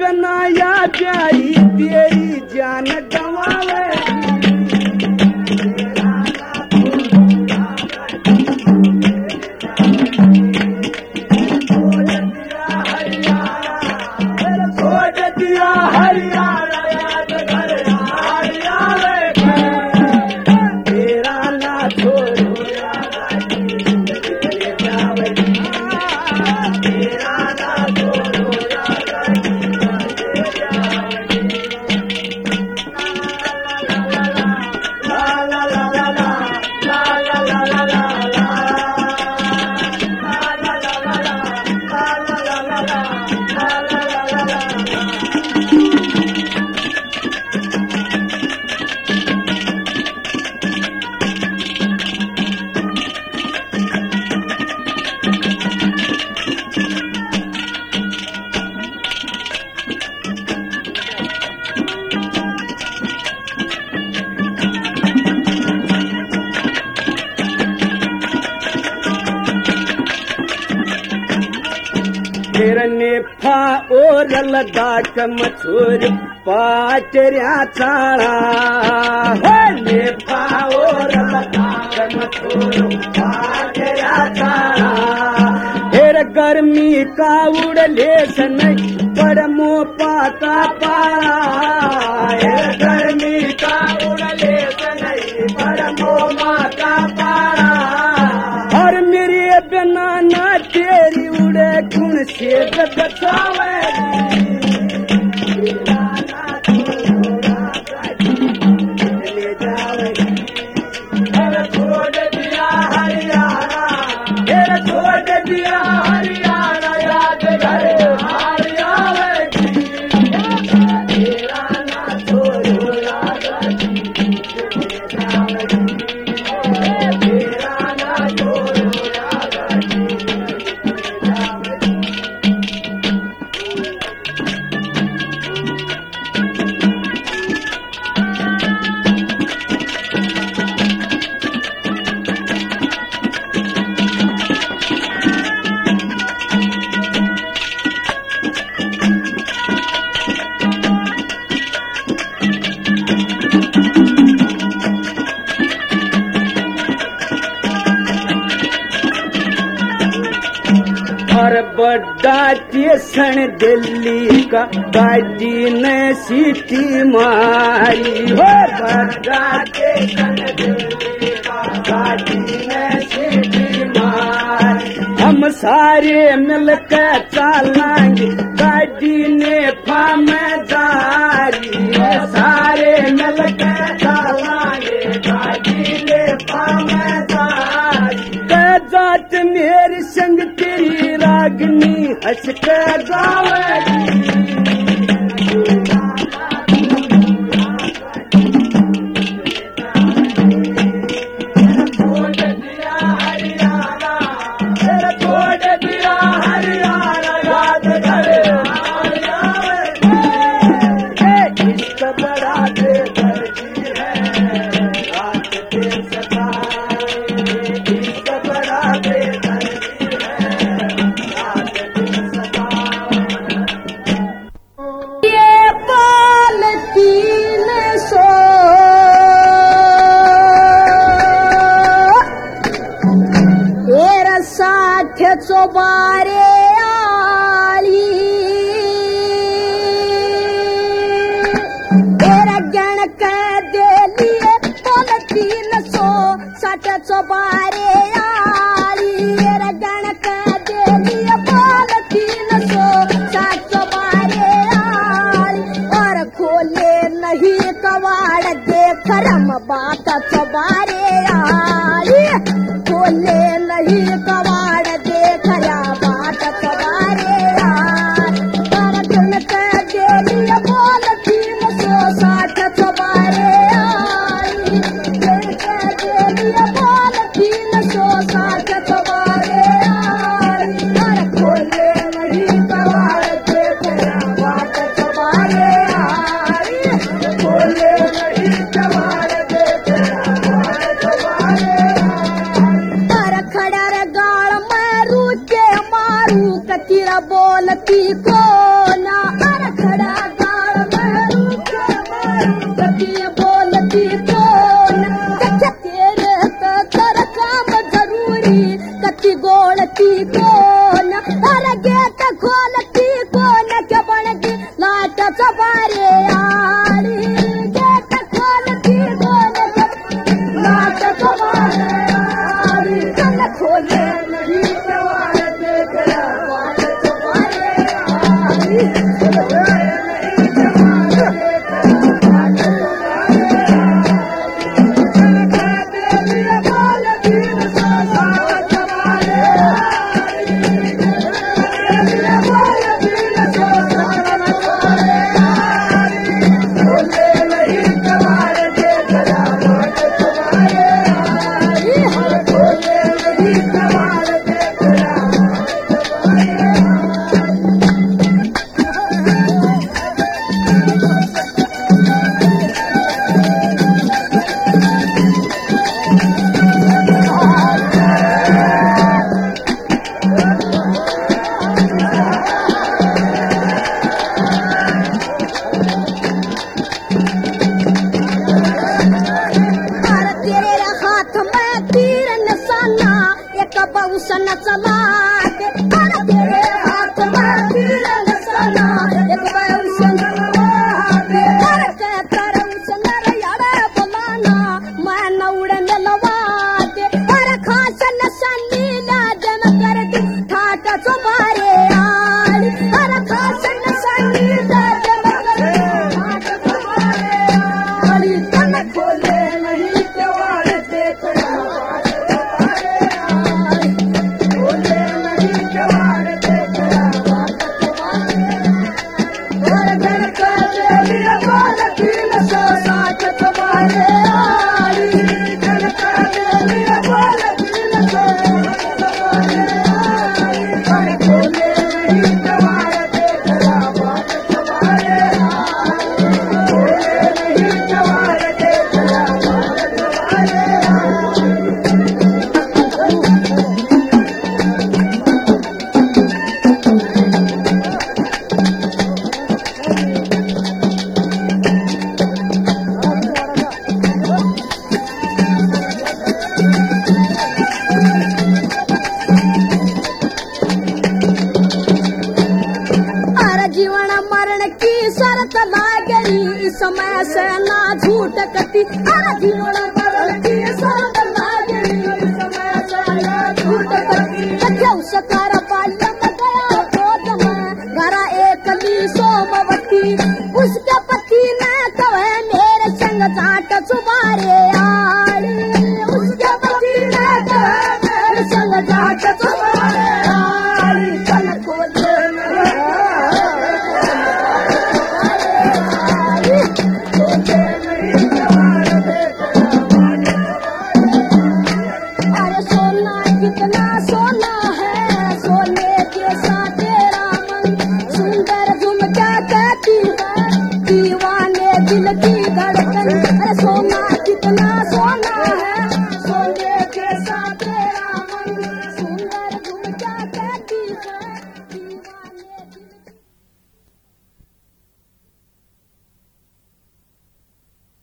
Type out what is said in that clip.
बनाया प्यारी तेरी जान गवावे नेफा और लद्दाख मछूर पाटरिया चाड़ा नेफा और लद्दाख मछूर पाटरिया चाड़ा फिर गर्मी का उड़ले सन परमो पाता पारा गर्मी का उड़ले सन परमो माता पारा और मेरे बिना ना तेरी उड़े कुण से बचावे ले जावे अरे छोड़ दिया हरियाणा फिर छोड़ दिया हरियाणा याद घर हरियाणा तेरा ना छोड़ो राजा तेरा ना छोड़ो राजा और बड़ा स्टेशन दिल्ली का गाड़ी ने सीटी मारी हो बड़ा स्टेशन दिल्ली का गाड़ी ने सीटी मारी हम सारे मिलकर चलेंगे गाड़ी ने फाम जारी सारे मिलकर चलेंगे गाड़ी ने फाम जारी जात मेरी संग तेरी रागनी हंस कर गावेगी छोड़ दिया हरियाणा छोड़ दिया हरियाणा याद करे इसका बड़ा बेदर्दी है रात के सताए इसका बड़ा बेदर्दी है रात के सताए ये पाल 300 तेरा 60 चौबारे आली तेरा गण कह दे लिए पाल 300 60 चौबारे आली तेरा गण कह दे लिए पाल 300 60 चौबारे आली और खोले नहीं कवाड़ देख रम बात चौबारे आली खोले नहीं कवाड़ देख रा बात चौबारे आली और गण कह दे लिए पाल 300 60 चौबारे आली गण कह दे लिए पाल 300 चबारे आड़ी गेट खोलती बोले नाट चबारे आड़ी कन खोले नहीं कवाड़ देखा बाट चबारे आड़ी बहुसन चला के तेरे हाथ में तीर निशाना एक बहुसन के तरउसन यारे बुलाना मैं नौड़ मिलवा के अरे खासन सन्नी लाजन कर दी ठाट चबारे आड़ी अरे खासन सन्नी लाजन कर दी ठाट चबारे आड़ी कन खोले नहीं कवाड़ देखना शरत लागरी इस समय से ना झूठ कती अरे जीवन मरण की शरत लागरी इस समय से ना झूठ कती क्यों सकार बाल्यम गया क्रोध में घरा एक ली सोमवती उसके पति ने कहे मेरे संग जाट चुबारे आड़ी उसके पति ने कहे मेरे संग जाट चुबारे आड़ी कन खोले कितना सोना है सोने जैसा तेरा मन सुंदर झुमका कहती है दीवाने दिल की धड़कन अरे सोना कितना सोना है